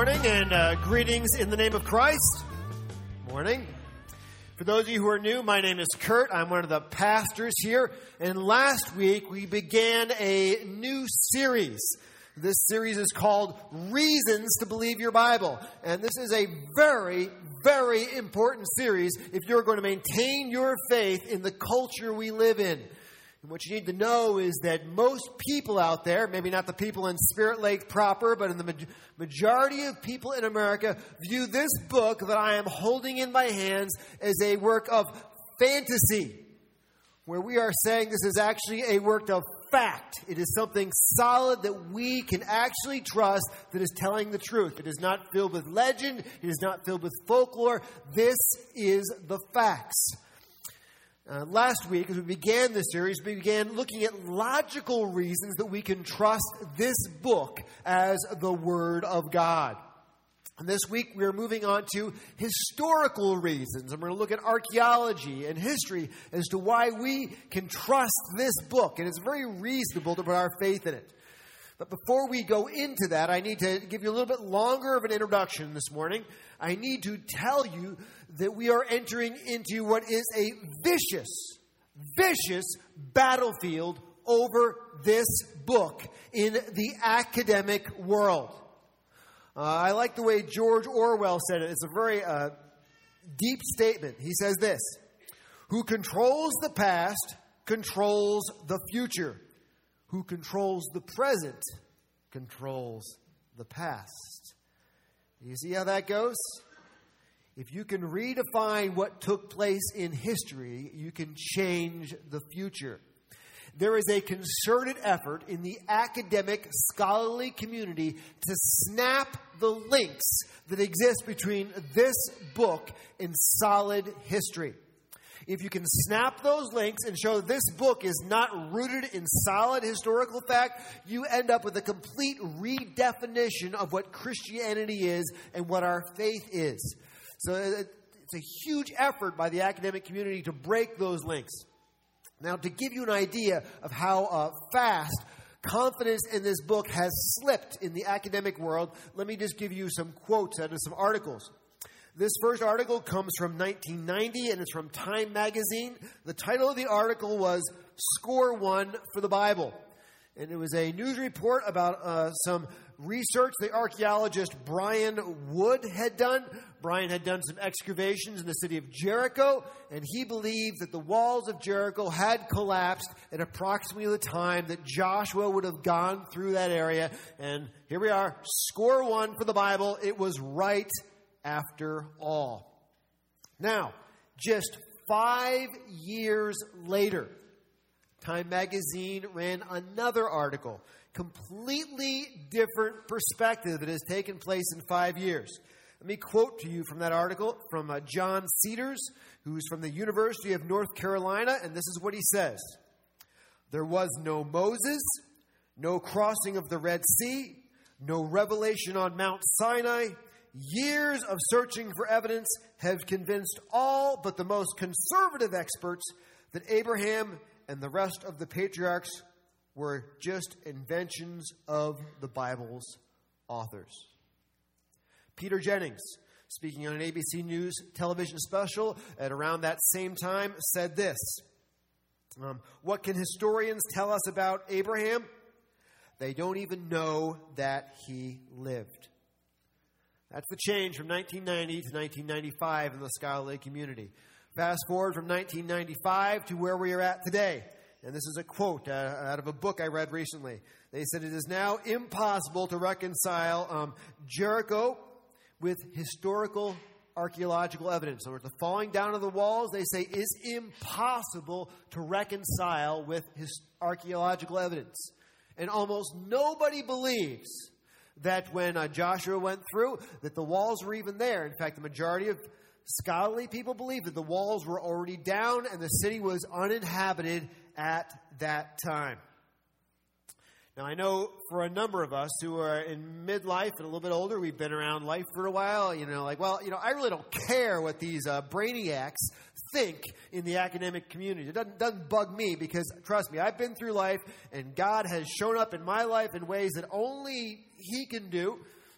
morning and greetings in the name of Christ. Morning. For those of you who are new, my name is Kurt. I'm one of the pastors here. And last week we began a new series. This series is called Reasons to Believe Your Bible. And this is a very, very important series if you're going to maintain your faith in the culture we live in. And what you need to know is that most people out there, maybe not the people in Spirit Lake proper, but in the majority of people in America, view this book that I am holding in my hands as a work of fantasy, where we are saying this is actually a work of fact. It is something solid that we can actually trust, that is telling the truth. It is not filled with legend. It is not filled with folklore. This is the facts. Last week, as we began this series, we began looking at logical reasons that we can trust this book as the Word of God. And this week, we are moving on to historical reasons. And we're going to look at archaeology and history as to why we can trust this book. And it's very reasonable to put our faith in it. But before we go into that, I need to give you a little bit longer of an introduction this morning. I need to tell you that we are entering into what is a vicious battlefield over this book in the academic world. I like the way George Orwell said it. It's a very deep statement. He says this: "Who controls the past controls the future. Who controls the present controls the past." You see how that goes? If you can redefine what took place in history, you can change the future. There is a concerted effort in the academic, scholarly community to snap the links that exist between this book and solid history. If you can snap those links and show this book is not rooted in solid historical fact, you end up with a complete redefinition of what Christianity is and what our faith is. So it's a huge effort by the academic community to break those links. Now, to give you an idea of how fast confidence in this book has slipped in the academic world, let me just give you some quotes out of some articles. This first article comes from 1990, and it's from Time magazine. The title of the article was "Score One for the Bible." And it was a news report about some research the archaeologist Brian Wood had done. Brian had done some excavations in the city of Jericho, and he believed that the walls of Jericho had collapsed at approximately the time that Joshua would have gone through that area. And here we are, score one for the Bible. It was right after all. Now, just 5 years later, Time magazine ran another article, completely different perspective that has taken place in 5 years. Let me quote to you from that article from John Cedars, who's from the University of North Carolina, and this is what he says: "There was no Moses, no crossing of the Red Sea, no revelation on Mount Sinai. Years of searching for evidence have convinced all but the most conservative experts that Abraham and the rest of the patriarchs were just inventions of the Bible's authors." Peter Jennings, speaking on an ABC News television special at around that same time, said this: "What can historians tell us about Abraham? They don't even know that he lived." That's the change from 1990 to 1995 in the scholarly community. Fast forward from 1995 to where we are at today. And this is a quote out of a book I read recently. They said it is now impossible to reconcile Jericho with historical archaeological evidence. So the falling down of the walls, they say, is impossible to reconcile with archaeological evidence. And almost nobody believes that when Joshua went through, that the walls were even there. In fact, the majority of scholarly people believe that the walls were already down and the city was uninhabited at that time. Now, I know for a number of us who are in midlife and a little bit older, we've been around life for a while, I really don't care what these brainiacs think in the academic community. It doesn't bug me because, trust me, I've been through life and God has shown up in my life in ways that only He can do.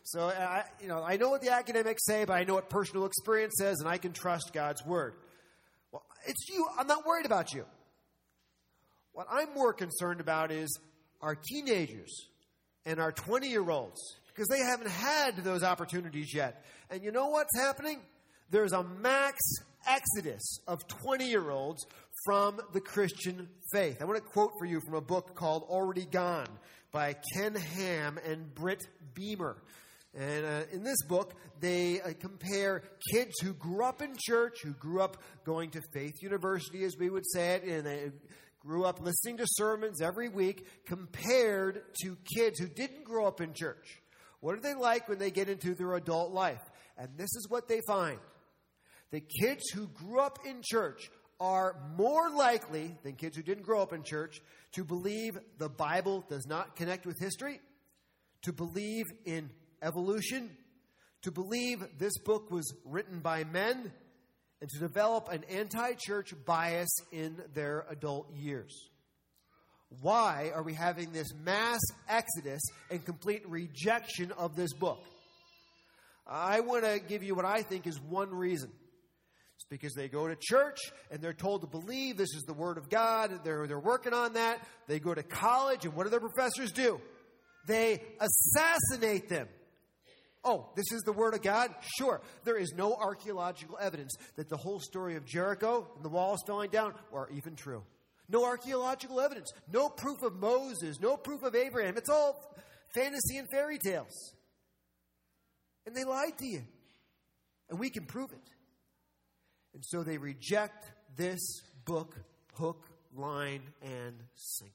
So, I know what the academics say, but I know what personal experience says, and I can trust God's word. Well, it's you. I'm not worried about you. What I'm more concerned about is our teenagers and our 20-year-olds, because they haven't had those opportunities yet. And you know what's happening? There's a max exodus of 20-year-olds from the Christian faith. I want to quote for you from a book called Already Gone by Ken Ham and Britt Beamer. And in this book, they compare kids who grew up in church, who grew up going to Faith University, as we would say it, and they grew up listening to sermons every week, compared to kids who didn't grow up in church. What are they like when they get into their adult life? And this is what they find. The kids who grew up in church are more likely than kids who didn't grow up in church to believe the Bible does not connect with history, to believe in evolution, to believe this book was written by men, and to develop an anti-church bias in their adult years. Why are we having this mass exodus and complete rejection of this book? I want to give you what I think is one reason. It's because they go to church and they're told to believe this is the Word of God. They're working on that. They go to college, and what do their professors do? They assassinate them. Oh, this is the Word of God? Sure. There is no archaeological evidence that the whole story of Jericho and the walls falling down are even true. No archaeological evidence. No proof of Moses. No proof of Abraham. It's all fantasy and fairy tales. And they lied to you. And we can prove it. And so they reject this book, hook, line, and sinker.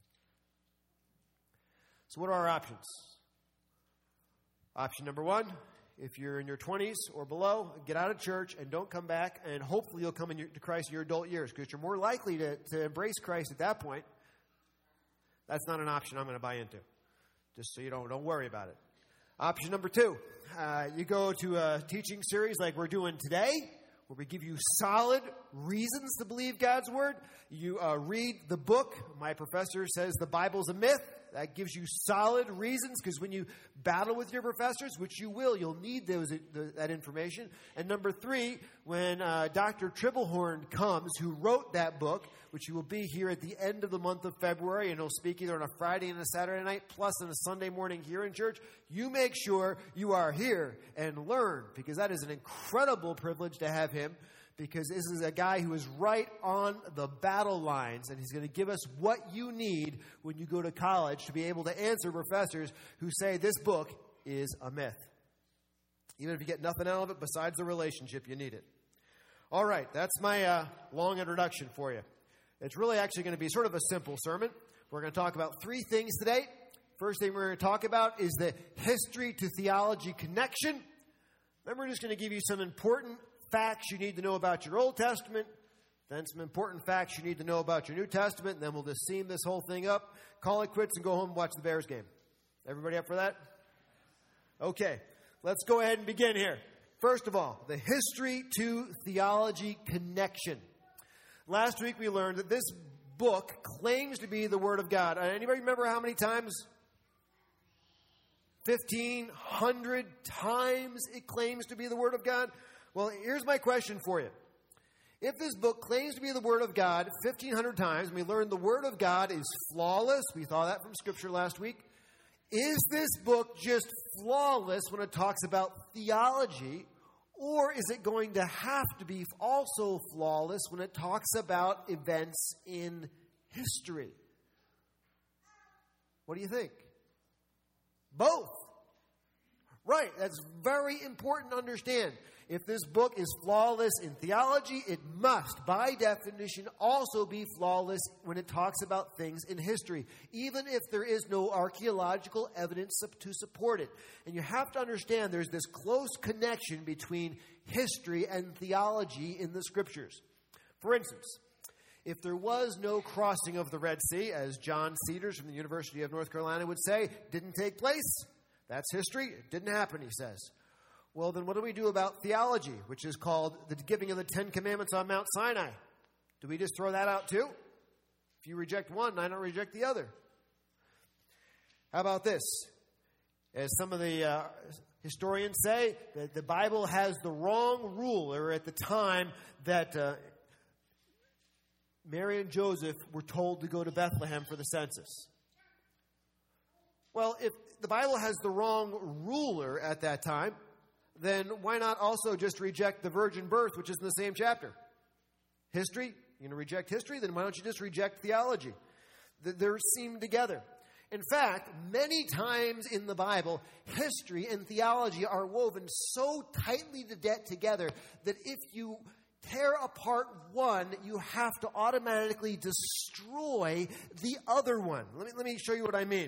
So what are our options? Option number one, if you're in your 20s or below, get out of church and don't come back, and hopefully you'll come to Christ in your adult years, because you're more likely to embrace Christ at that point. That's not an option I'm going to buy into. Just so you don't worry about it. Option number two, you go to a teaching series like we're doing today, where we give you solid reasons to believe God's Word. You read the book. My professor says the Bible's a myth. That gives you solid reasons, because when you battle with your professors, which you will, you'll need that information. And number three, when Dr. Tribblehorn comes, who wrote that book, which he will be here at the end of the month of February, and he'll speak either on a Friday and a Saturday night, plus on a Sunday morning here in church, you make sure you are here and learn, because that is an incredible privilege to have him. Because this is a guy who is right on the battle lines, and he's going to give us what you need when you go to college to be able to answer professors who say this book is a myth. Even if you get nothing out of it besides the relationship, you need it. All right, that's my long introduction for you. It's really actually going to be sort of a simple sermon. We're going to talk about three things today. First thing we're going to talk about is the history to theology connection. Then we're just going to give you some important facts you need to know about your Old Testament, then some important facts you need to know about your New Testament, and then we'll just seam this whole thing up, call it quits, and go home and watch the Bears game. Everybody up for that? Okay, let's go ahead and begin here. First of all, the history to theology connection. Last week we learned that this book claims to be the Word of God. Anybody remember how many times? 1,500 times it claims to be the Word of God? Well, here's my question for you. If this book claims to be the Word of God 1,500 times, and we learned the Word of God is flawless, we saw that from Scripture last week, is this book just flawless when it talks about theology, or is it going to have to be also flawless when it talks about events in history? What do you think? Both. Right, that's very important to understand. If this book is flawless in theology, it must, by definition, also be flawless when it talks about things in history, even if there is no archaeological evidence to support it. And you have to understand there's this close connection between history and theology in the Scriptures. For instance, if there was no crossing of the Red Sea, as John Cedars from the University of North Carolina would say, didn't take place, that's history, it didn't happen, he says. Well, then what do we do about theology, which is called the giving of the Ten Commandments on Mount Sinai? Do we just throw that out too? If you reject one, I don't reject the other. How about this? As some of the historians say, that the Bible has the wrong ruler at the time that Mary and Joseph were told to go to Bethlehem for the census. Well, if the Bible has the wrong ruler at that time, then why not also just reject the virgin birth, which is in the same chapter? History? You're going to reject history? Then why don't you just reject theology? They're seen together. In fact, many times in the Bible, history and theology are woven so tightly together that if you tear apart one, you have to automatically destroy the other one. Let me show you what I mean.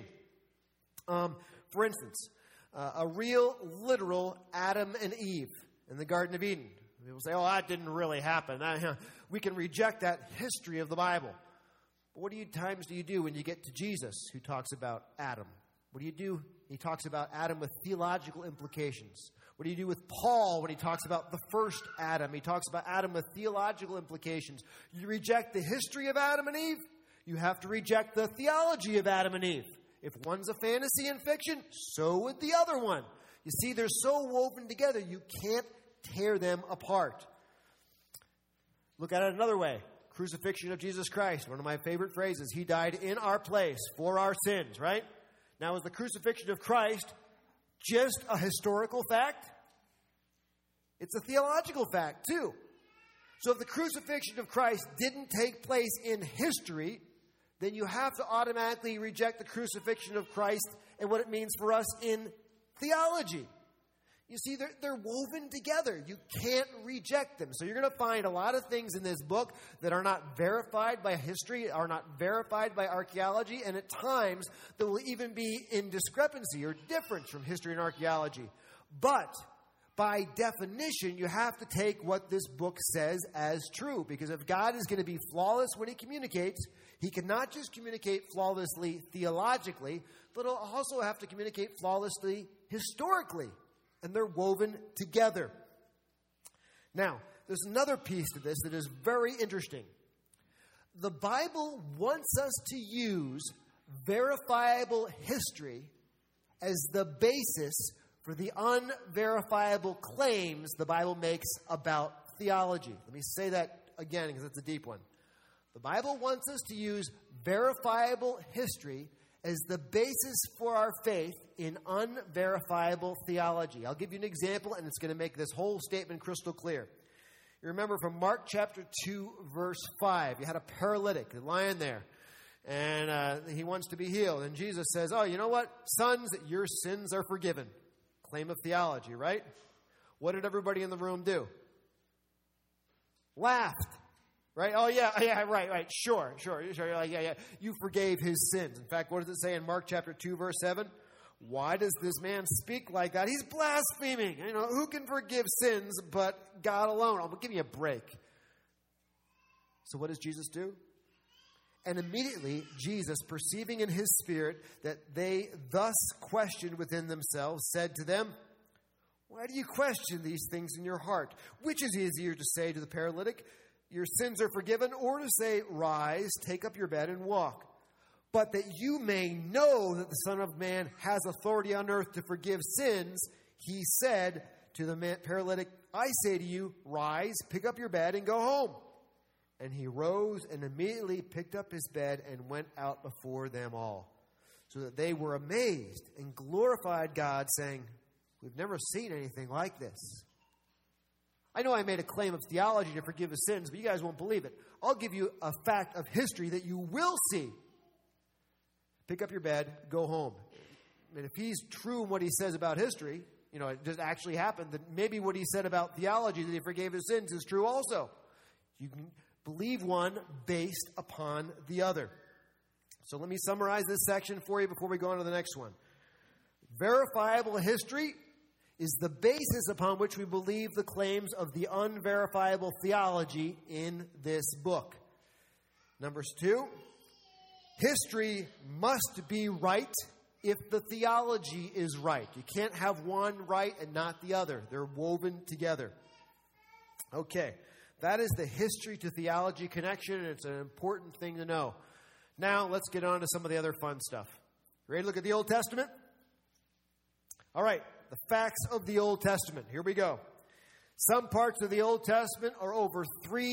For instance, a real, literal Adam and Eve in the Garden of Eden. People say, oh, that didn't really happen. We can reject that history of the Bible. But what times do you do when you get to Jesus, who talks about Adam? What do you do? He talks about Adam with theological implications. What do you do with Paul when he talks about the first Adam? He talks about Adam with theological implications. You reject the history of Adam and Eve, you have to reject the theology of Adam and Eve. If one's a fantasy and fiction, so would the other one. You see, they're so woven together, you can't tear them apart. Look at it another way. Crucifixion of Jesus Christ, one of my favorite phrases. He died in our place for our sins, right? Now, is the crucifixion of Christ just a historical fact? It's a theological fact, too. So if the crucifixion of Christ didn't take place in history, then you have to automatically reject the crucifixion of Christ and what it means for us in theology. You see, they're woven together. You can't reject them. So you're going to find a lot of things in this book that are not verified by history, are not verified by archaeology, and at times there will even be in discrepancy or difference from history and archaeology. But by definition, you have to take what this book says as true, because if God is going to be flawless when he communicates, he cannot just communicate flawlessly theologically, but he'll also have to communicate flawlessly historically. And they're woven together. Now, there's another piece to this that is very interesting. The Bible wants us to use verifiable history as the basis for the unverifiable claims the Bible makes about theology. Let me say that again because it's a deep one. The Bible wants us to use verifiable history as the basis for our faith in unverifiable theology. I'll give you an example, and it's going to make this whole statement crystal clear. You remember from Mark chapter 2, verse 5, you had a paralytic lying there, and he wants to be healed. And Jesus says, oh, you know what? Sons, your sins are forgiven. Claim of theology, right? What did everybody in the room do? Laughed. Right? Oh, yeah, right. Sure. You're like, yeah. You forgave his sins. In fact, what does it say in Mark chapter 2, verse 7? Why does this man speak like that? He's blaspheming. You know, who can forgive sins but God alone? I'll give you a break. So what does Jesus do? And immediately, Jesus, perceiving in his spirit that they thus questioned within themselves, said to them, why do you question these things in your heart? Which is easier to say to the paralytic, your sins are forgiven, or to say, rise, take up your bed and walk. But that you may know that the Son of Man has authority on earth to forgive sins, he said to the paralytic, I say to you, rise, pick up your bed and go home. And he rose and immediately picked up his bed and went out before them all, so that they were amazed and glorified God, saying, we've never seen anything like this. I know I made a claim of theology to forgive his sins, but you guys won't believe it. I'll give you a fact of history that you will see. Pick up your bed, go home. And if he's true in what he says about history, you know, it just actually happened, then maybe what he said about theology, that he forgave his sins, is true also. You can believe one based upon the other. So let me summarize this section for you before we go on to the next one. Verifiable history is the basis upon which we believe the claims of the unverifiable theology in this book. Number 2, history must be right if the theology is right. You can't have one right and not the other. They're woven together. Okay, that is the history to theology connection, and it's an important thing to know. Now, let's get on to some of the other fun stuff. Ready to look at the Old Testament? All right, the facts of the Old Testament. Here we go. Some parts of the Old Testament are over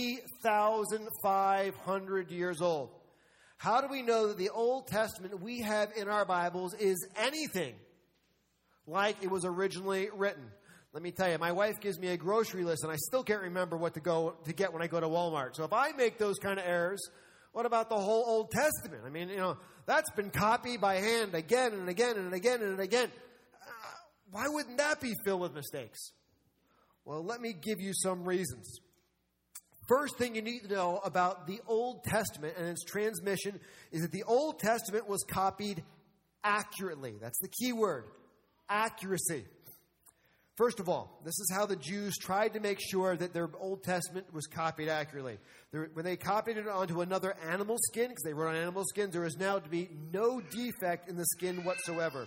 3,500 years old. How do we know that the Old Testament we have in our Bibles is anything like it was originally written? Let me tell you, my wife gives me a grocery list, and I still can't remember what to get when I go to Walmart. So if I make those kind of errors, what about the whole Old Testament? I mean, that's been copied by hand again and again and again and again. Why wouldn't that be filled with mistakes? Well, let me give you some reasons. First thing you need to know about the Old Testament and its transmission is that the Old Testament was copied accurately. That's the key word, accuracy. First of all, this is how the Jews tried to make sure that their Old Testament was copied accurately. When they copied it onto another animal skin, because they wrote on animal skins, there was now to be no defect in the skin whatsoever.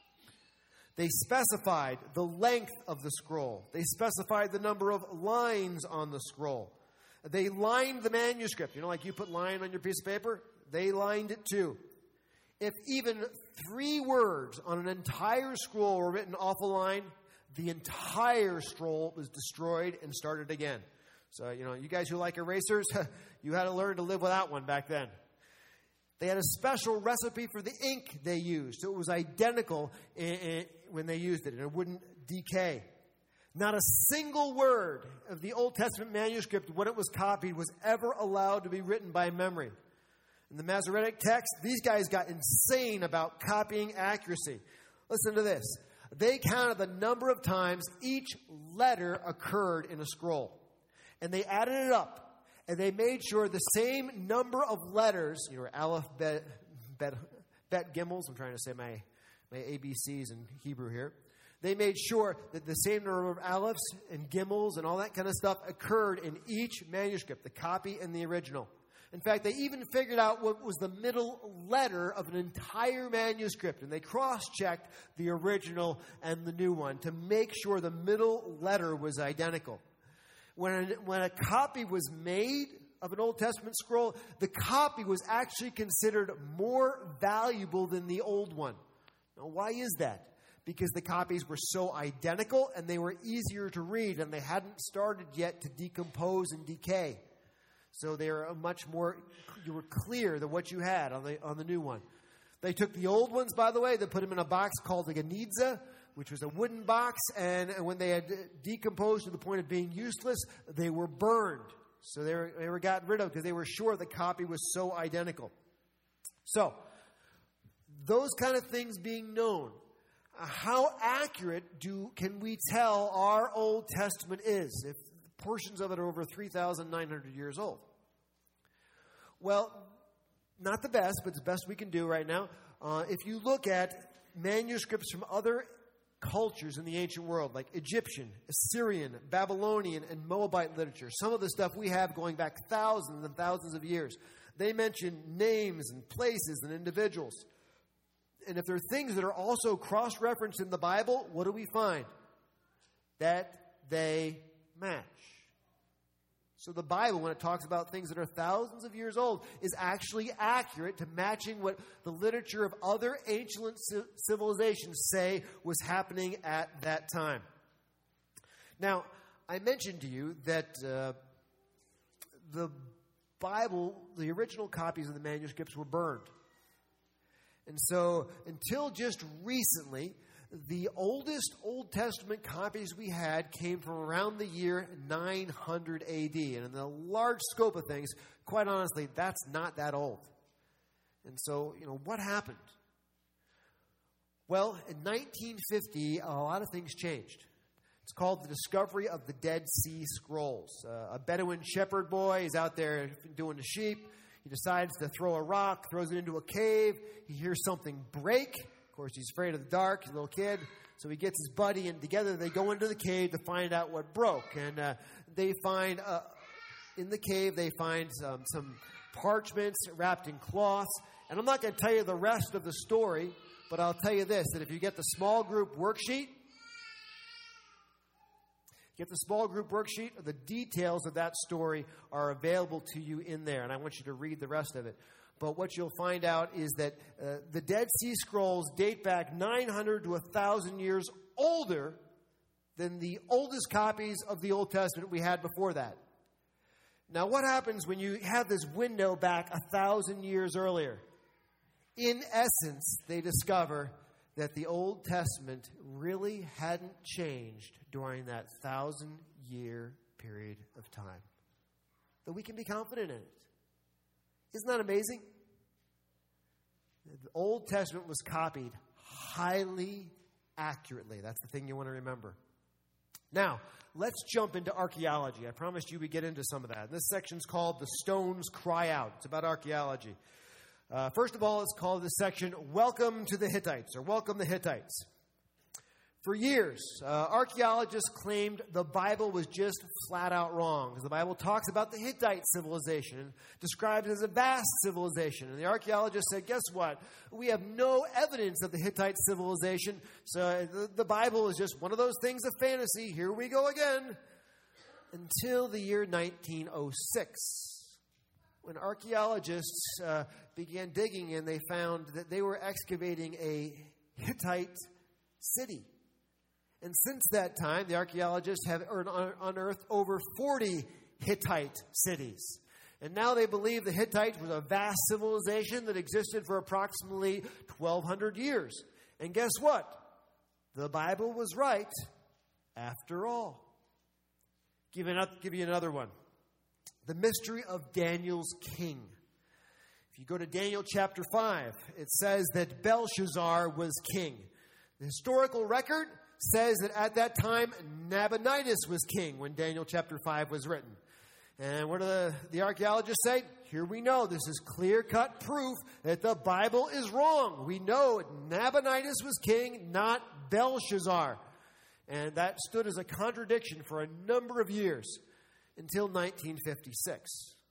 They specified the length of the scroll. They specified the number of lines on the scroll. They lined the manuscript. Like you put line on your piece of paper? They lined it too. If even 3 words on an entire scroll were written off a line, the entire scroll was destroyed and started again. So, you guys who like erasers, you had to learn to live without one back then. They had a special recipe for the ink they used, so it was identical when they used it, and it wouldn't decay. Not a single word of the Old Testament manuscript, when it was copied, was ever allowed to be written by memory. In the Masoretic text, these guys got insane about copying accuracy. Listen to this. They counted the number of times each letter occurred in a scroll. And they added it up. And they made sure the same number of letters, Aleph, Bet, Gimels. I'm trying to say my ABCs in Hebrew here. They made sure that the same number of Alephs and Gimels and all that kind of stuff occurred in each manuscript, the copy and the original. In fact, they even figured out what was the middle letter of an entire manuscript, and they cross-checked the original and the new one to make sure the middle letter was identical. When a copy was made of an Old Testament scroll, the copy was actually considered more valuable than the old one. Now, why is that? Because the copies were so identical and they were easier to read, and they hadn't started yet to decompose and decay. So they were you were clear that what you had on the new one. They took the old ones, by the way, they put them in a box called the Geniza, which was a wooden box, and when they had decomposed to the point of being useless, they were burned. So they were gotten rid of because they were sure the copy was so identical. So, those kind of things being known, how accurate can we tell our Old Testament is if portions of it are over 3,900 years old? Well, not the best, but it's the best we can do right now. If you look at manuscripts from other cultures in the ancient world, like Egyptian, Assyrian, Babylonian, and Moabite literature, some of the stuff we have going back thousands and thousands of years, they mention names and places and individuals. And if there are things that are also cross-referenced in the Bible, what do we find? That they match. So the Bible, when it talks about things that are thousands of years old, is actually accurate to matching what the literature of other ancient civilizations say was happening at that time. Now, I mentioned to you that the Bible, the original copies of the manuscripts were burned. And so, until just recently, the oldest Old Testament copies we had came from around the year 900 AD. And in the large scope of things, quite honestly, that's not that old. And so, what happened? Well, in 1950, a lot of things changed. It's called the discovery of the Dead Sea Scrolls. A Bedouin shepherd boy is out there doing the sheep. He decides to throw a rock, throws it into a cave. He hears something break. Of course, he's afraid of the dark. He's a little kid. So he gets his buddy, and together they go into the cave to find out what broke. And they find, in the cave, they find some parchments wrapped in cloths. And I'm not going to tell you the rest of the story, but I'll tell you this, that if you get the small group worksheet, the details of that story are available to you in there, and I want you to read the rest of it. But what you'll find out is that the Dead Sea Scrolls date back 900 to 1,000 years older than the oldest copies of the Old Testament we had before that. Now, what happens when you have this window back 1,000 years earlier? In essence, they discover that the Old Testament really hadn't changed during that 1,000-year period of time. That we can be confident in it. Isn't that amazing? The Old Testament was copied highly accurately. That's the thing you want to remember. Now, let's jump into archaeology. I promised you we'd get into some of that. This section's called The Stones Cry Out. It's about archaeology. First of all, it's called this section, Welcome to the Hittites, or Welcome the Hittites. For years, archaeologists claimed the Bible was just flat out wrong, because the Bible talks about the Hittite civilization and describes it as a vast civilization. And the archaeologists said, guess what? We have no evidence of the Hittite civilization, so the Bible is just one of those things of fantasy. Here we go again. Until the year 1906. When archaeologists began digging and they found that they were excavating a Hittite city. And since that time, the archaeologists have unearthed over 40 Hittite cities. And now they believe the Hittites was a vast civilization that existed for approximately 1,200 years. And guess what? The Bible was right after all. Give you another one. The mystery of Daniel's king. If you go to Daniel chapter 5, it says that Belshazzar was king. The historical record says that at that time, Nabonidus was king when Daniel chapter 5 was written. And what do the archaeologists say? Here we know this is clear-cut proof that the Bible is wrong. We know Nabonidus was king, not Belshazzar. And that stood as a contradiction for a number of years. Until 1956.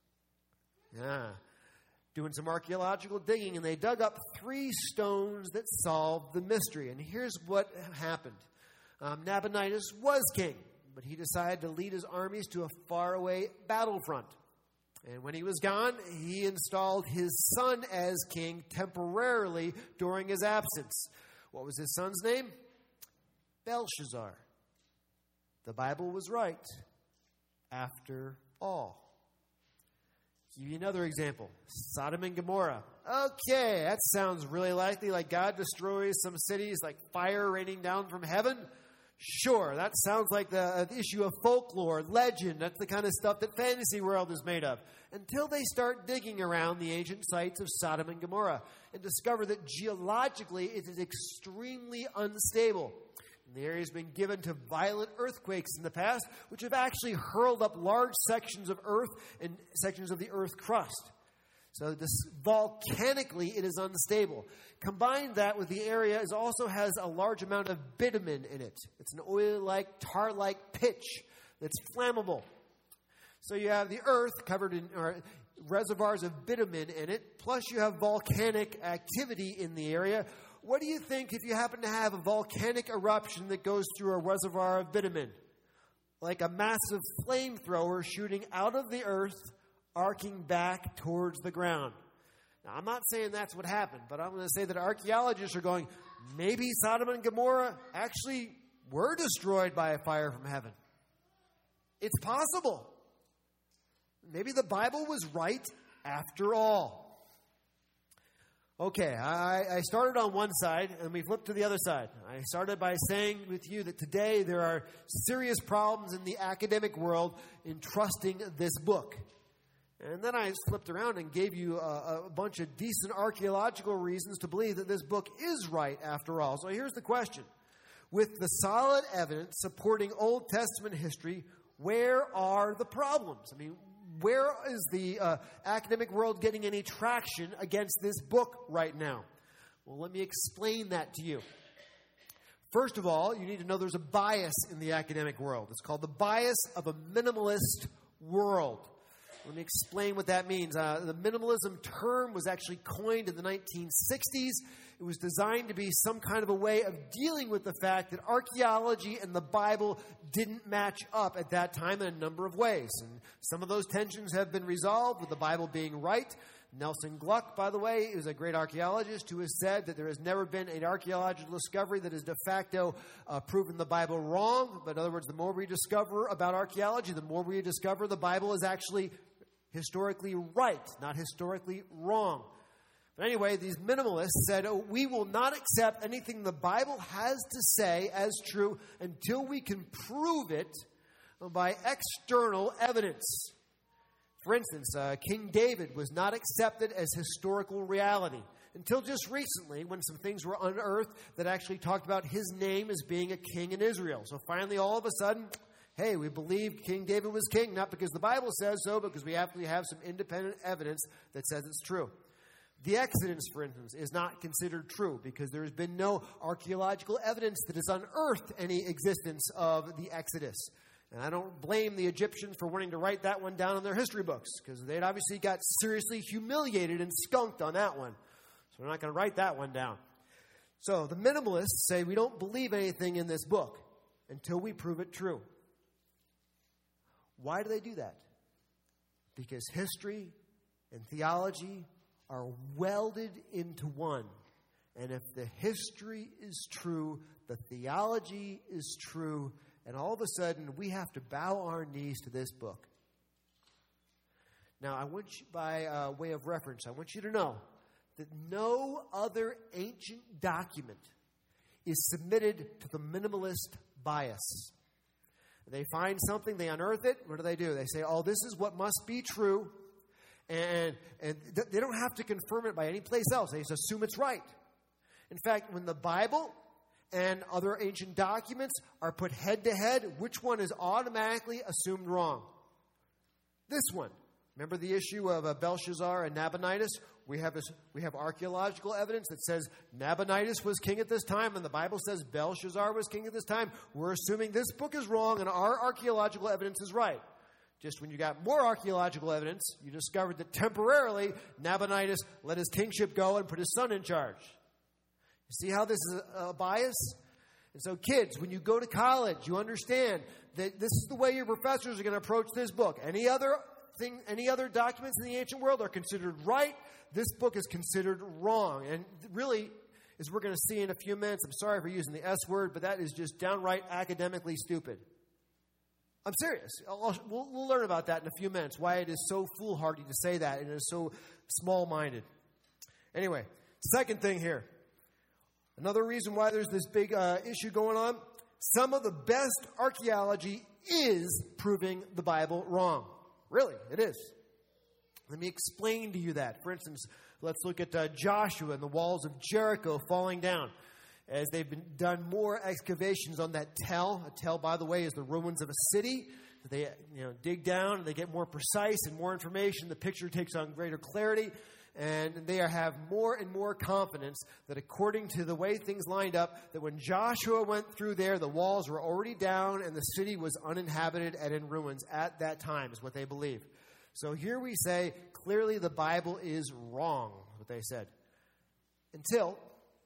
Doing some archaeological digging, and they dug up 3 stones that solved the mystery. And here's what happened. Nabonidus was king, but he decided to lead his armies to a faraway battlefront. And when he was gone, he installed his son as king temporarily during his absence. What was his son's name? Belshazzar. The Bible was right. After all. Give you another example. Sodom and Gomorrah. Okay, that sounds really likely, like God destroys some cities like fire raining down from heaven. Sure, that sounds like the issue of folklore, legend. That's the kind of stuff that fantasy world is made of. Until they start digging around the ancient sites of Sodom and Gomorrah and discover that geologically it is extremely unstable. The area has been given to violent earthquakes in the past, which have actually hurled up large sections of earth and sections of the earth crust. So this volcanically, it is unstable. Combine that with the area also has a large amount of bitumen in it. It's an oil-like, tar-like pitch that's flammable. So you have the earth covered in reservoirs of bitumen in it, plus you have volcanic activity in the area. What do you think if you happen to have a volcanic eruption that goes through a reservoir of bitumen? Like a massive flamethrower shooting out of the earth, arcing back towards the ground. Now, I'm not saying that's what happened, but I'm going to say that archaeologists are going, maybe Sodom and Gomorrah actually were destroyed by a fire from heaven. It's possible. Maybe the Bible was right after all. Okay, I started on one side, and we flipped to the other side. I started by saying with you that today there are serious problems in the academic world in trusting this book. And then I flipped around and gave you a bunch of decent archaeological reasons to believe that this book is right after all. So here's the question. With the solid evidence supporting Old Testament history, where are the problems? I mean, where is the academic world getting any traction against this book right now? Well, let me explain that to you. First of all, you need to know there's a bias in the academic world. It's called the bias of a minimalist world. Let me explain what that means. The minimalism term was actually coined in the 1960s. It was designed to be some kind of a way of dealing with the fact that archaeology and the Bible didn't match up at that time in a number of ways. And some of those tensions have been resolved with the Bible being right. Nelson Gluck, by the way, is a great archaeologist who has said that there has never been an archaeological discovery that has de facto proven the Bible wrong. But in other words, the more we discover about archaeology, the more we discover the Bible is actually historically right, not historically wrong. But anyway, these minimalists said, we will not accept anything the Bible has to say as true until we can prove it by external evidence. For instance, King David was not accepted as historical reality until just recently when some things were unearthed that actually talked about his name as being a king in Israel. So finally, all of a sudden, hey, we believe King David was king, not because the Bible says so, but because we actually have some independent evidence that says it's true. The Exodus, for instance, is not considered true because there has been no archaeological evidence that has unearthed any existence of the Exodus. And I don't blame the Egyptians for wanting to write that one down in their history books because they'd obviously got seriously humiliated and skunked on that one. So we're not going to write that one down. So the minimalists say we don't believe anything in this book until we prove it true. Why do they do that? Because history and theology are welded into one. And if the history is true, the theology is true, and all of a sudden, we have to bow our knees to this book. Now, I want you, by way of reference, I want you to know that no other ancient document is submitted to the minimalist bias. They find something, they unearth it. What do? They say, oh, this is what must be true. And they don't have to confirm it by any place else. They just assume it's right. In fact, when the Bible and other ancient documents are put head to head, which one is automatically assumed wrong? This one. Remember the issue of Belshazzar and Nabonidus? We have archaeological evidence that says Nabonidus was king at this time, and the Bible says Belshazzar was king at this time. We're assuming this book is wrong, and our archaeological evidence is right. Just when you got more archaeological evidence, you discovered that temporarily Nabonidus let his kingship go and put his son in charge. You see how this is a bias? And so kids, when you go to college, you understand that this is the way your professors are going to approach this book. Any other documents in the ancient world are considered right. This book is considered wrong. And really, as we're going to see in a few minutes, I'm sorry for using the S word, but that is just downright academically stupid. I'm serious. We'll learn about that in a few minutes, why it is so foolhardy to say that and it is so small-minded. Anyway, second thing here. Another reason why there's this big issue going on, some of the best archaeology is proving the Bible wrong. Really, it is. Let me explain to you that. For instance, let's look at Joshua and the walls of Jericho falling down. As they've done more excavations on that tell. A tell, by the way, is the ruins of a city. They dig down and they get more precise and more information. The picture takes on greater clarity. And they have more and more confidence that according to the way things lined up, that when Joshua went through there, the walls were already down and the city was uninhabited and in ruins at that time, is what they believe. So here we say, clearly the Bible is wrong, what they said. Until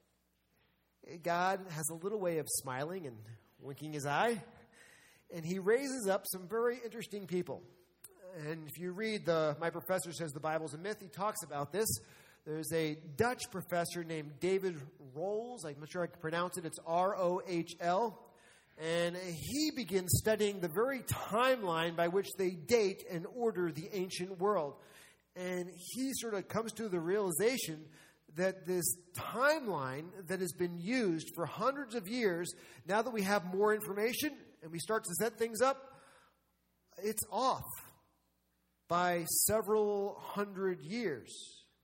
God has a little way of smiling and winking his eye, and he raises up some very interesting people. And if you read My Professor Says the Bible's a Myth, he talks about this. There's a Dutch professor named David Rohl. I'm not sure I can pronounce it. It's R-O-H-L. And he begins studying the very timeline by which they date and order the ancient world. And he sort of comes to the realization that this timeline that has been used for hundreds of years, now that we have more information and we start to set things up, it's off by several hundred years.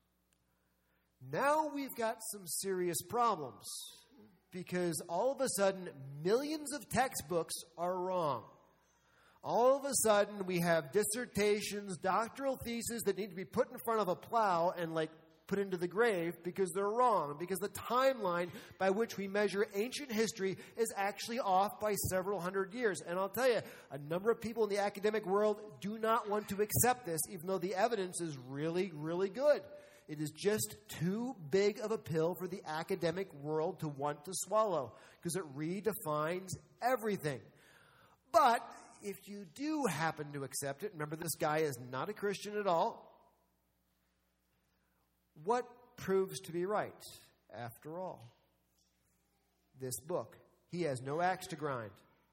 Now we've got some serious problems because all of a sudden millions of textbooks are wrong. All of a sudden we have dissertations, doctoral theses that need to be put in front of a plow and put into the grave because they're wrong, because the timeline by which we measure ancient history is actually off by several hundred years. And I'll tell you, a number of people in the academic world do not want to accept this, even though the evidence is really, really good. It is just too big of a pill for the academic world to want to swallow, because it redefines everything. But if you do happen to accept it, remember this guy is not a Christian at all. what proves to be right after all? This book. He has no axe to grind.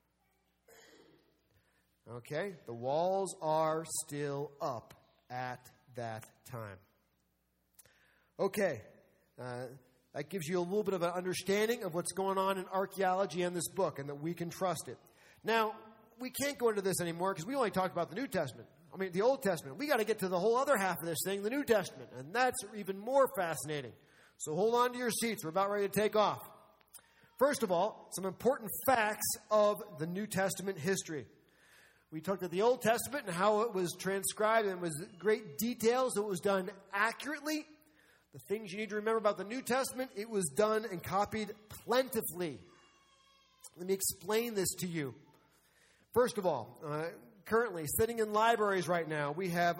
Okay, the walls are still up at that time. Okay, that gives you a little bit of an understanding of what's going on in archaeology and this book, and that we can trust it. Now, we can't go into this anymore because we only talked about the New Testament. I mean, the Old Testament. We got to get to the whole other half of this thing, the New Testament, and that's even more fascinating. So hold on to your seats. We're about ready to take off. First of all, some important facts of the New Testament history. We talked about the Old Testament and how it was transcribed and was great details. It was done accurately. The things you need to remember about the New Testament, it was done and copied plentifully. Let me explain this to you. First of all, currently sitting in libraries right now, we have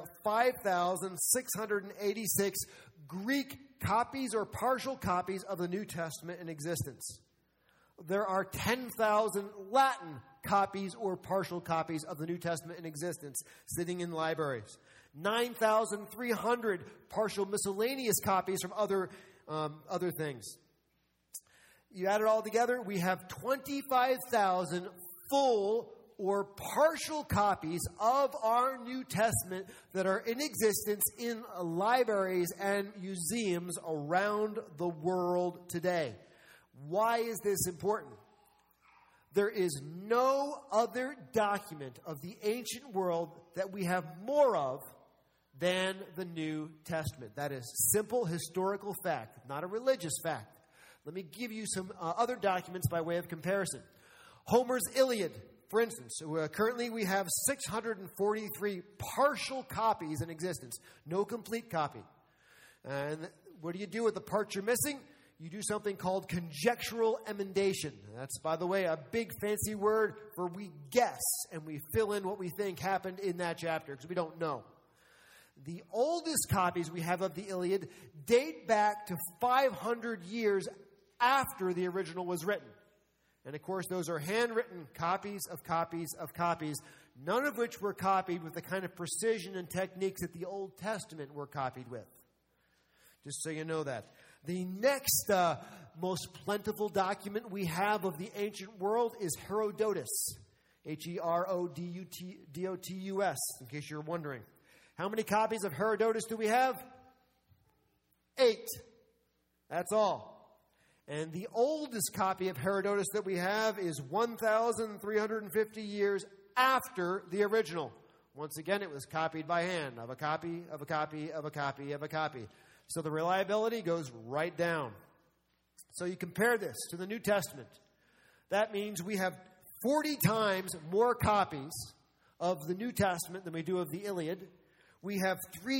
5,686 Greek copies or partial copies of the New Testament in existence. There are 10,000 Latin copies or partial copies of the New Testament in existence sitting in libraries. 9,300 partial miscellaneous copies from other things. You add it all together, we have 25,000 full or partial copies of our New Testament that are in existence in libraries and museums around the world today. Why is this important? There is no other document of the ancient world that we have more of than the New Testament. That is simple historical fact, not a religious fact. Let me give you some other documents by way of comparison. Homer's Iliad, for instance. Currently we have 643 partial copies in existence. No complete copy. And what do you do with the parts you're missing? You do something called conjectural emendation. That's, by the way, a big fancy word for we guess and we fill in what we think happened in that chapter because we don't know. The oldest copies we have of the Iliad date back to 500 years after the original was written. And, of course, those are handwritten copies of copies of copies, none of which were copied with the kind of precision and techniques that the Old Testament were copied with. Just so you know that. The next most plentiful document we have of the ancient world is Herodotus. Herodotus, in case you're wondering. How many copies of Herodotus do we have? 8. That's all. And the oldest copy of Herodotus that we have is 1,350 years after the original. Once again, it was copied by hand, of a copy, of a copy, of a copy, of a copy. So the reliability goes right down. So you compare this to the New Testament. That means we have 40 times more copies of the New Testament than we do of the Iliad. We have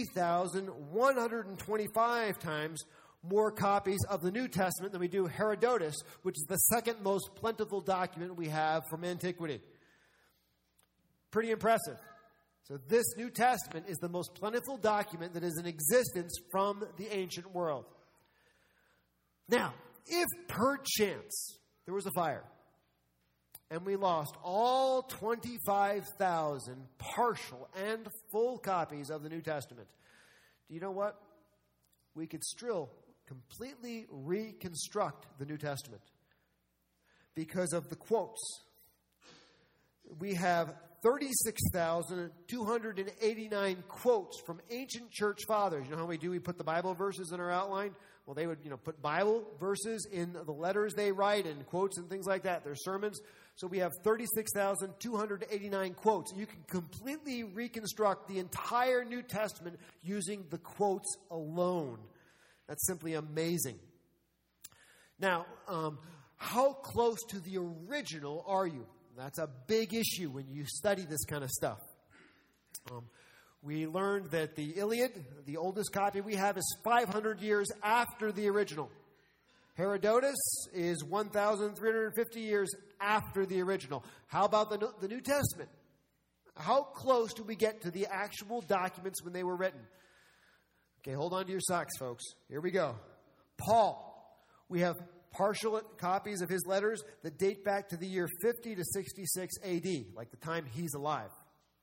3,125 times more copies of the New Testament than we do Herodotus, which is the second most plentiful document we have from antiquity. Pretty impressive. So this New Testament is the most plentiful document that is in existence from the ancient world. Now, if perchance there was a fire and we lost all 25,000 partial and full copies of the New Testament, do you know what? We could still completely reconstruct the New Testament because of the quotes. We have 36,289 quotes from ancient church fathers. You know how we do? We put the Bible verses in our outline. Well, they would, put Bible verses in the letters they write and quotes and things like that, their sermons. So we have 36,289 quotes. You can completely reconstruct the entire New Testament using the quotes alone. That's simply amazing. Now, how close to the original are you? That's a big issue when you study this kind of stuff. We learned that the Iliad, the oldest copy we have, is 500 years after the original. Herodotus is 1,350 years after the original. How about the New Testament? How close do we get to the actual documents when they were written? Okay, hold on to your socks, folks. Here we go. Paul. We have partial copies of his letters that date back to the year 50 to 66 AD, like the time he's alive.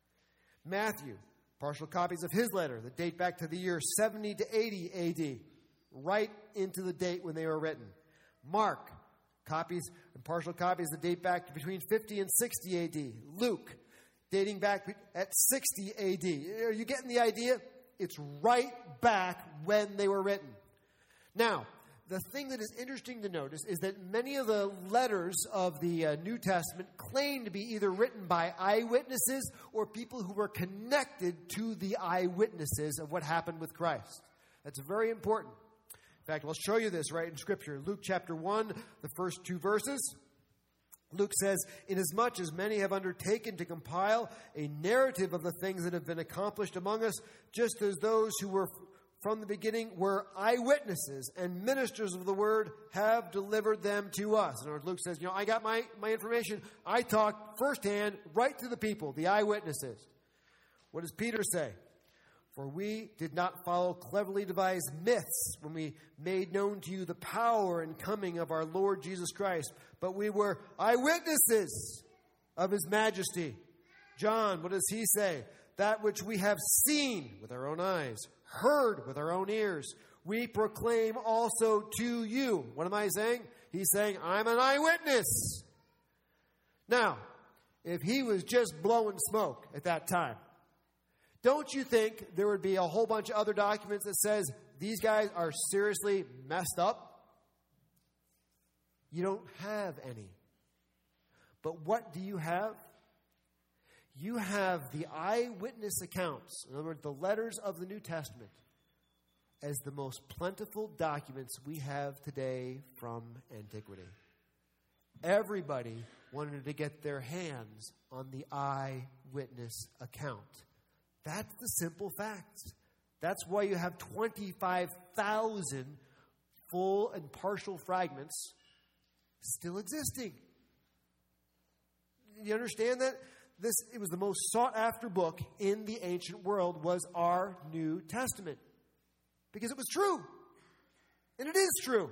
Matthew, partial copies of his letter that date back to the year 70 to 80 AD. right into the date when they were written. Mark, copies and partial copies that date back to between 50 and 60 A.D. Luke, dating back at 60 A.D. Are you getting the idea? It's right back when they were written. Now, the thing that is interesting to notice is that many of the letters of the New Testament claim to be either written by eyewitnesses or people who were connected to the eyewitnesses of what happened with Christ. That's very important. In fact, I'll show you this right in Scripture. Luke chapter 1, the first 2 verses. Luke says, "Inasmuch as many have undertaken to compile a narrative of the things that have been accomplished among us, just as those who were from the beginning were eyewitnesses and ministers of the word have delivered them to us." In other words, Luke says, I got my information. I talked firsthand right to the people, the eyewitnesses. What does Peter say? "For we did not follow cleverly devised myths when we made known to you the power and coming of our Lord Jesus Christ, but we were eyewitnesses of his majesty." John, what does he say? "That which we have seen with our own eyes, heard with our own ears, we proclaim also to you." What am I saying? He's saying, I'm an eyewitness. Now, if he was just blowing smoke at that time, don't you think there would be a whole bunch of other documents that says these guys are seriously messed up? You don't have any. But what do you have? You have the eyewitness accounts, in other words, the letters of the New Testament, as the most plentiful documents we have today from antiquity. Everybody wanted to get their hands on the eyewitness account. That's the simple facts. That's why you have 25,000 full and partial fragments still existing. You understand that? It was the most sought-after book in the ancient world was our New Testament. Because it was true. And it is true.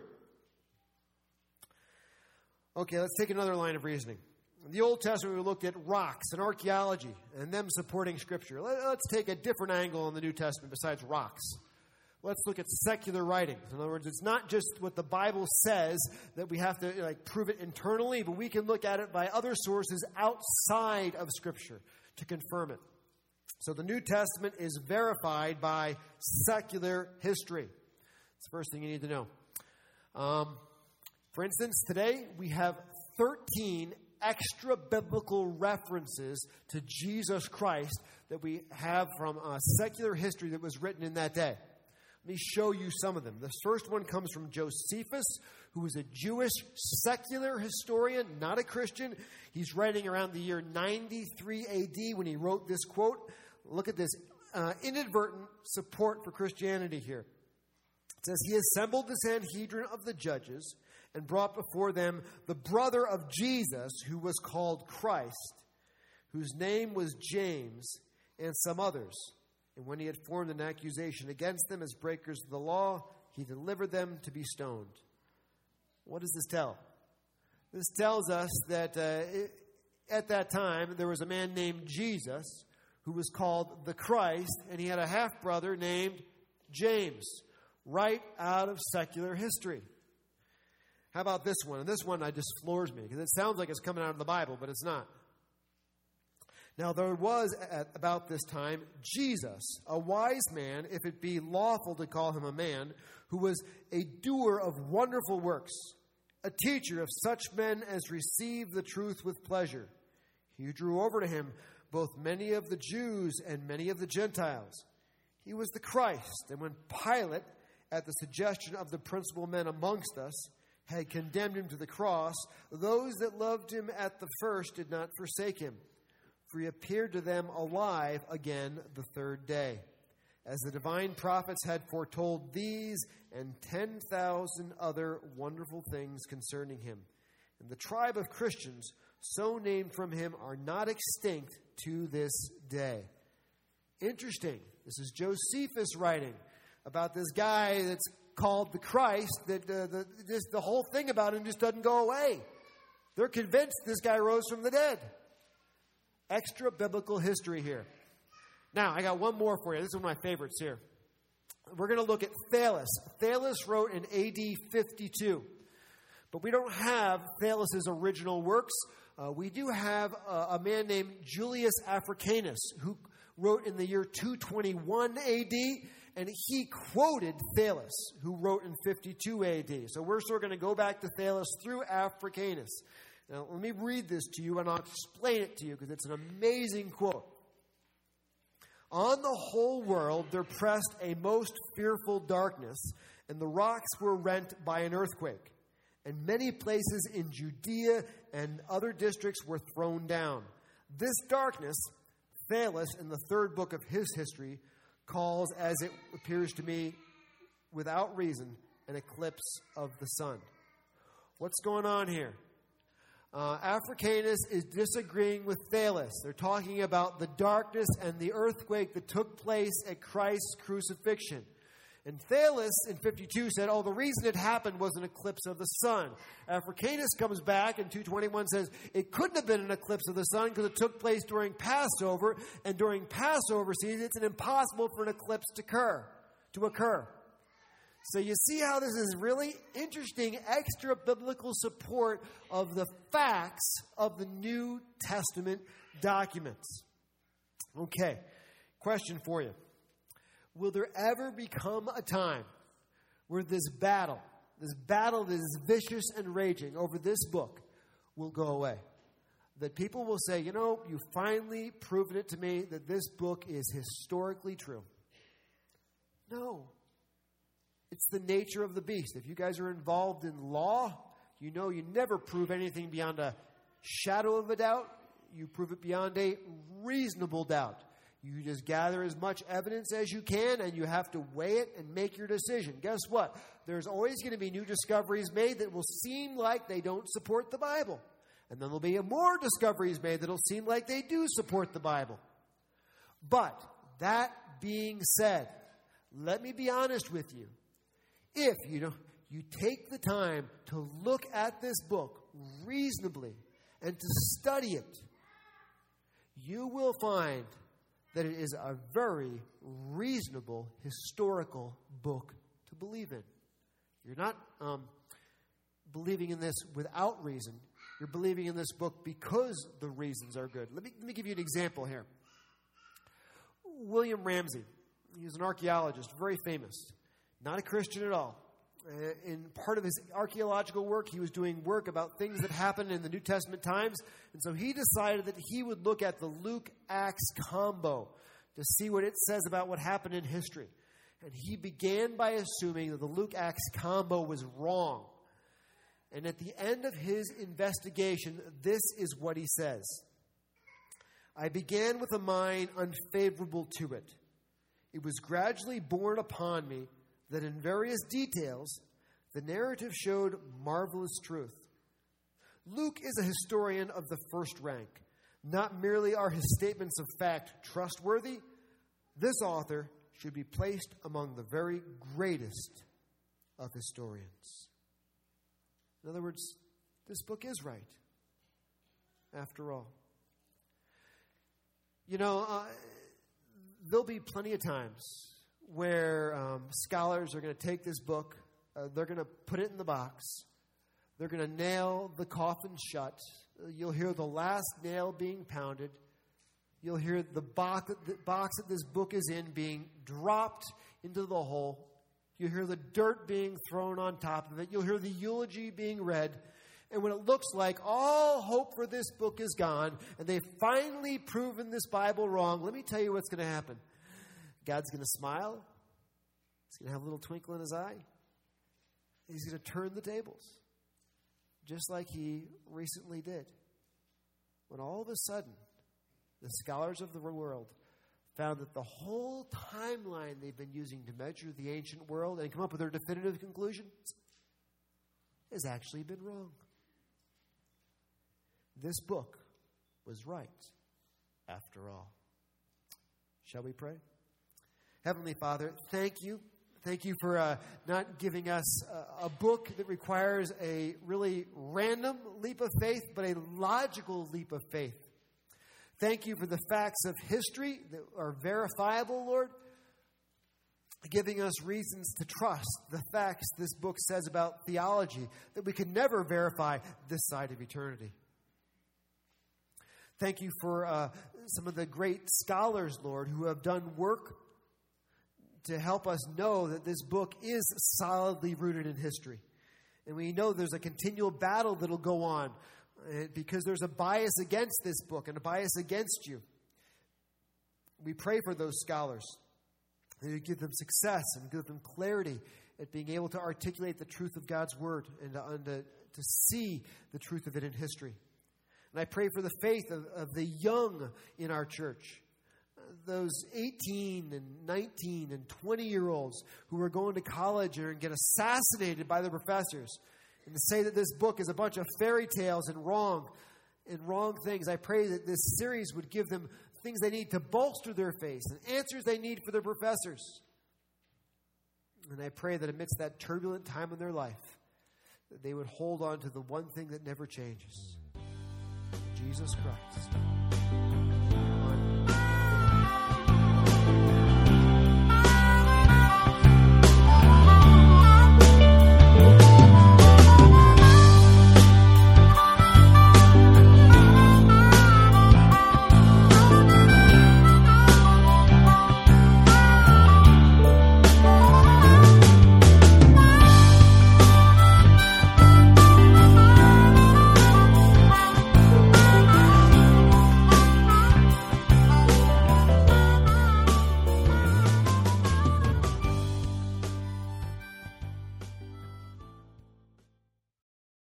Okay, let's take another line of reasoning. In the Old Testament, we looked at rocks and archaeology and them supporting Scripture. Let's take a different angle in the New Testament besides rocks. Let's look at secular writings. In other words, it's not just what the Bible says that we have to prove it internally, but we can look at it by other sources outside of Scripture to confirm it. So the New Testament is verified by secular history. It's the first thing you need to know. For instance, today we have 13 extra biblical references to Jesus Christ that we have from secular history that was written in that day. Let me show you some of them. This first one comes from Josephus, who was a Jewish secular historian, not a Christian. He's writing around the year 93 A.D. when he wrote this quote. Look at this inadvertent support for Christianity here. It says, "He assembled the Sanhedrin of the judges and brought before them the brother of Jesus, who was called Christ, whose name was James, and some others. And when he had formed an accusation against them as breakers of the law, he delivered them to be stoned." What does this tell? This tells us that at that time there was a man named Jesus who was called the Christ, and he had a half-brother named James, right out of secular history. How about this one? And this one just floors me, because it sounds like it's coming out of the Bible, but it's not. Now, there was, at about this time, Jesus, a wise man, if it be lawful to call him a man, who was a doer of wonderful works, a teacher of such men as receive the truth with pleasure. He drew over to him both many of the Jews and many of the Gentiles. He was the Christ, and when Pilate, at the suggestion of the principal men amongst us, had condemned him to the cross, those that loved him at the first did not forsake him. For he appeared to them alive again the third day, as the divine prophets had foretold these and 10,000 other wonderful things concerning him. And the tribe of Christians, so named from him, are not extinct to this day. Interesting. This is Josephus writing about this guy that's called the Christ, that the whole thing about him just doesn't go away. They're convinced this guy rose from the dead. Extra biblical history here. Now, I got one more for you. This is one of my favorites here. We're going to look at Thales. Thales wrote in AD 52. But we don't have Thales' original works. We do have a man named Julius Africanus who wrote in the year 221 AD, and he quoted Thales, who wrote in 52 AD. So we're sort of going to go back to Thales through Africanus. Now, let me read this to you, and I'll explain it to you, because it's an amazing quote. On the whole world there pressed a most fearful darkness, and the rocks were rent by an earthquake. And many places in Judea and other districts were thrown down. This darkness, Thales, in the third book of his history, calls, as it appears to me, without reason, an eclipse of the sun. What's going on here? Africanus is disagreeing with Thales. They're talking about the darkness and the earthquake that took place at Christ's crucifixion. And Thales in 52 said, the reason it happened was an eclipse of the sun. Africanus comes back in 221 says, it couldn't have been an eclipse of the sun because it took place during Passover. And during Passover season, it's impossible for an eclipse to occur. So you see how this is really interesting extra biblical support of the facts of the New Testament documents. Okay, question for you. Will there ever become a time where this battle that is vicious and raging over this book will go away? That people will say, you've finally proven it to me that this book is historically true. No. It's the nature of the beast. If you guys are involved in law, you know you never prove anything beyond a shadow of a doubt. You prove it beyond a reasonable doubt. You just gather as much evidence as you can, and you have to weigh it and make your decision. Guess what? There's always going to be new discoveries made that will seem like they don't support the Bible. And then there'll be more discoveries made that will seem like they do support the Bible. But that being said, let me be honest with you. If you take the time to look at this book reasonably and to study it, you will find that it is a very reasonable historical book to believe in. You're not believing in this without reason. You're believing in this book because the reasons are good. Let me give you an example here. William Ramsey, he was an archaeologist, very famous. Not a Christian at all. In part of his archaeological work, he was doing work about things that happened in the New Testament times. And so he decided that he would look at the Luke-Acts combo to see what it says about what happened in history. And he began by assuming that the Luke-Acts combo was wrong. And at the end of his investigation, this is what he says. I began with a mind unfavorable to it. It was gradually borne upon me that in various details, the narrative showed marvelous truth. Luke is a historian of the first rank. Not merely are his statements of fact trustworthy, this author should be placed among the very greatest of historians. In other words, this book is right, after all. There'll be plenty of times where scholars are going to take this book, they're going to put it in the box, they're going to nail the coffin shut, you'll hear the last nail being pounded, you'll hear the box that this book is in being dropped into the hole, you'll hear the dirt being thrown on top of it, you'll hear the eulogy being read, and when it looks like all hope for this book is gone, and they've finally proven this Bible wrong, let me tell you what's going to happen. God's going to smile. He's going to have a little twinkle in his eye. He's going to turn the tables, just like he recently did. When all of a sudden, the scholars of the world found that the whole timeline they've been using to measure the ancient world and come up with their definitive conclusions has actually been wrong. This book was right, after all. Shall we pray? Heavenly Father, thank you. Thank you for not giving us a book that requires a really random leap of faith, but a logical leap of faith. Thank you for the facts of history that are verifiable, Lord. giving us reasons to trust the facts this book says about theology that we can never verify this side of eternity. Thank you for some of the great scholars, Lord, who have done work to help us know that this book is solidly rooted in history. And we know there's a continual battle that'll go on because there's a bias against this book and a bias against you. We pray for those scholars. That you give them success and give them clarity at being able to articulate the truth of God's Word and to see the truth of it in history. And I pray for the faith of the young in our church, those 18 and 19 and 20-year-olds who are going to college and get assassinated by the professors, and to say that this book is a bunch of fairy tales and wrong things. I pray that this series would give them things they need to bolster their faith and answers they need for their professors. And I pray that amidst that turbulent time in their life, that they would hold on to the one thing that never changes, Jesus Christ.